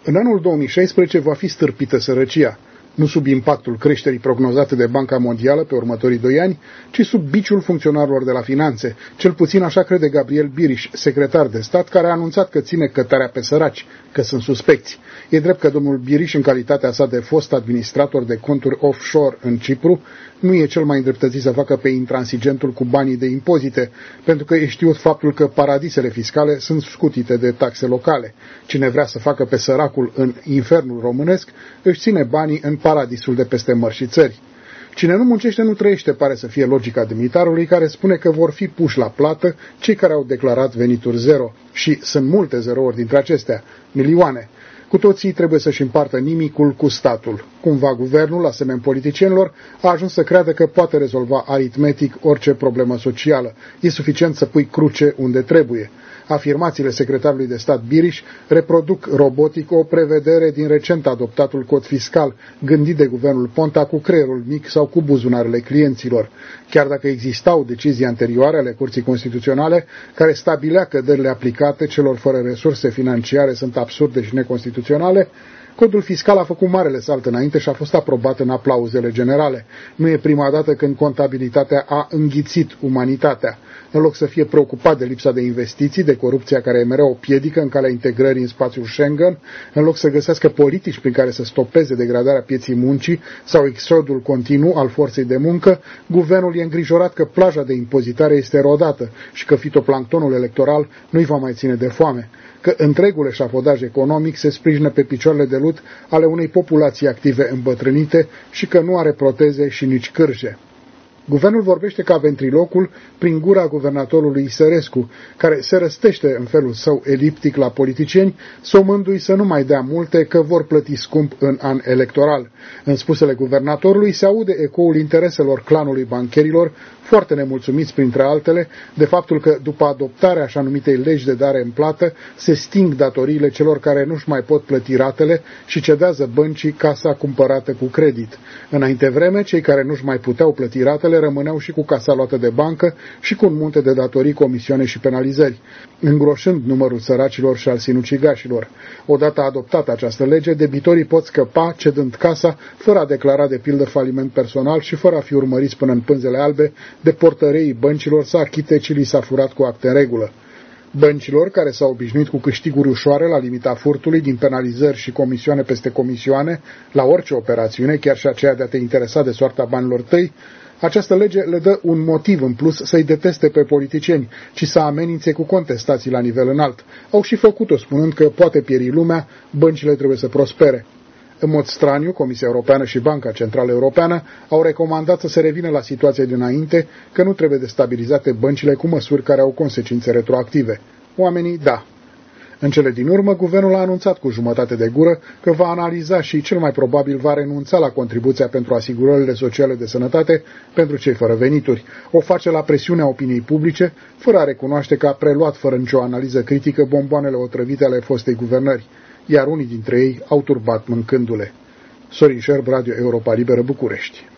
În anul 2016 va fi stârpită sărăcia, nu sub impactul creșterii prognozate de Banca Mondială pe următorii 2 ani, ci sub biciul funcționarilor de la finanțe, cel puțin așa crede Gabriel Biriș, secretar de stat, care a anunțat că ține cătarea pe săraci, că sunt suspecți. E drept că domnul Biriș, în calitatea sa de fost administrator de conturi offshore în Cipru, nu e cel mai îndreptățit să facă pe intransigentul cu banii de impozite, pentru că e știut faptul că paradisele fiscale sunt scutite de taxe locale. Cine vrea să facă pe săracul în infernul românesc, își ține banii în paradisul de peste mări și țări. Cine nu muncește nu trăiește, pare să fie logica demnitarului, care spune că vor fi puși la plată cei care au declarat venituri zero. Și sunt multe zerouri dintre acestea, milioane. Cu toții trebuie să-și împartă nimicul cu statul. Cumva guvernul, asemeni politicienilor, a ajuns să creadă că poate rezolva aritmetic orice problemă socială. E suficient să pui cruce unde trebuie. Afirmațiile secretarului de stat Biriș reproduc robotic o prevedere din recent adoptatul cod fiscal, gândit de guvernul Ponta cu creierul mic sau cu buzunarele clienților. Chiar dacă existau decizii anterioare ale Curții Constituționale care stabilea că dările aplicate celor fără resurse financiare sunt absurde și neconstituționale, codul fiscal a făcut marele salt înainte și a fost aprobat în aplauzele generale. Nu e prima dată când contabilitatea a înghițit umanitatea. În loc să fie preocupat de lipsa de investiții, de corupția care e mereu o piedică în calea integrării în spațiul Schengen, în loc să găsească politici prin care să stopeze degradarea pieții muncii sau exodul continuu al forței de muncă, guvernul e îngrijorat că plaja de impozitare este erodată și că fitoplanctonul electoral nu-i va mai ține de foame, că întregul eșafodaj economic se sprijină pe picioarele de lut ale unei populații active îmbătrânite și că nu are proteze și nici cârje. Guvernul vorbește ca ventrilocul prin gura guvernatorului Isărescu, care se răstește în felul său eliptic la politicieni, somându-i să nu mai dea multe că vor plăti scump în an electoral. În spusele guvernatorului se aude ecoul intereselor clanului bancherilor, foarte nemulțumiți printre altele de faptul că după adoptarea așa numitei legi de dare în plată se sting datoriile celor care nu-și mai pot plăti ratele și cedează băncii casa cumpărată cu credit. Înainte vreme, cei care nu-și mai puteau plăti ratele rămâneau și cu casa luată de bancă și cu un munte de datorii, comisioane și penalizări, îngroșând numărul săracilor și al sinucigașilor. Odată adoptată această lege, debitorii pot scăpa cedând casa fără a declara de pildă faliment personal și fără a fi urmăriți până în pânzele albe de portăreii băncilor să achite ce li s-a furat cu acte în regulă. Băncilor, care s-au obișnuit cu câștiguri ușoare la limita furtului din penalizări și comisioane peste comisioane la orice operațiune, chiar și aceea de a te interesa de soarta banilor tăi, această lege le dă un motiv în plus să-i deteste pe politicieni, ci să amenințe cu contestații la nivel înalt. Au și făcut-o spunând că poate pieri lumea, băncile trebuie să prospere. În mod straniu, Comisia Europeană și Banca Centrală Europeană au recomandat să se revină la situația dinainte, că nu trebuie destabilizate băncile cu măsuri care au consecințe retroactive. Oamenii, da. În cele din urmă, guvernul a anunțat cu jumătate de gură că va analiza și cel mai probabil va renunța la contribuția pentru asigurările sociale de sănătate pentru cei fără venituri. O face la presiunea opiniei publice, fără a recunoaște că a preluat fără nicio analiză critică bomboanele otrăvite ale fostei guvernări, iar unii dintre ei au turbat mâncându-le. Sorin Șerb, Radio Europa Liberă, București.